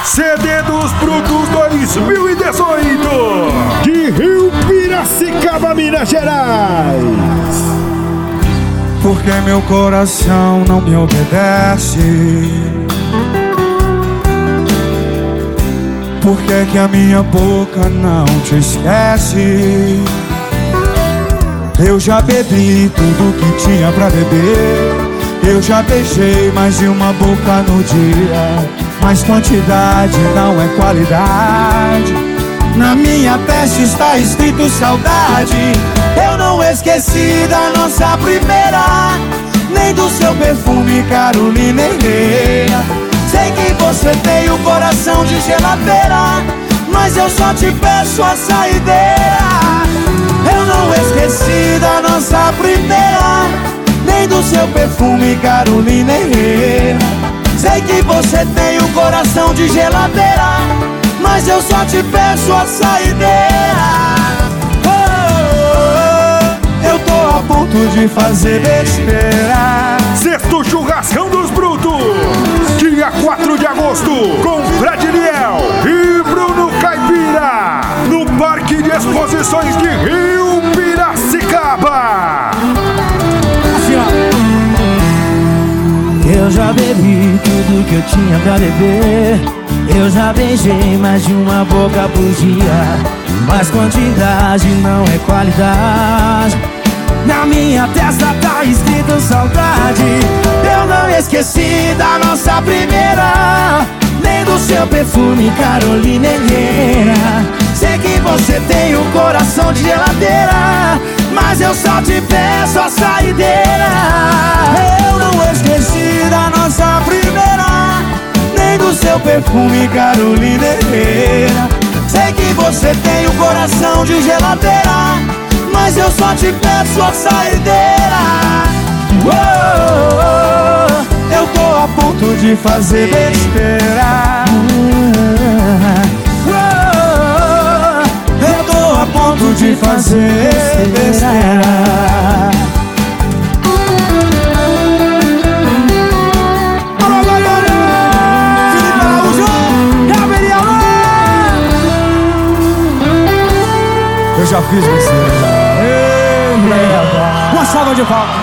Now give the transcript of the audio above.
CD dos Brutos 2018, de Rio Piracicaba, Minas Gerais. Porque meu coração não me obedece? Por que a minha boca não te esquece? Eu já bebi tudo que tinha pra beber. Eu já beijei mais de uma boca no dia, mas quantidade não é qualidade. Na minha testa está escrito saudade. Eu não esqueci da nossa primeira, nem do seu perfume Carolina Herrera. Sei que você tem o coração de geladeira, mas eu só te peço a saideira. Eu não esqueci da nossa primeira, nem do seu perfume Carolina Herrera. Sei que você tem o coração de geladeira, mas eu só te peço a saideira. Eu tô a ponto de fazer besteira. Sexto Churrascão dos Brutos, dia 4 de agosto, com Fred Liel e Bruno Caipira, no Parque de Exposições de Rio Piracicaba. Eu já bebi tudo que eu tinha pra beber. Eu já beijei mais de uma boca por dia, mas quantidade não é qualidade. Na minha testa tá escrito saudade. Eu não esqueci da nossa primeira, nem do seu perfume Carolina Herrera. Sei que você tem o coração de geladeira, mas eu só te peço a saideira. Eu não esqueci da nossa primeira, nem do seu perfume Carolina Herrera. Sei que você tem o coração de geladeira, mas eu só te peço a saideira. Eu tô a ponto de fazer besteira. Eu tô a ponto de fazer besteira. Eu já fiz besteira. Uma salva de palmas.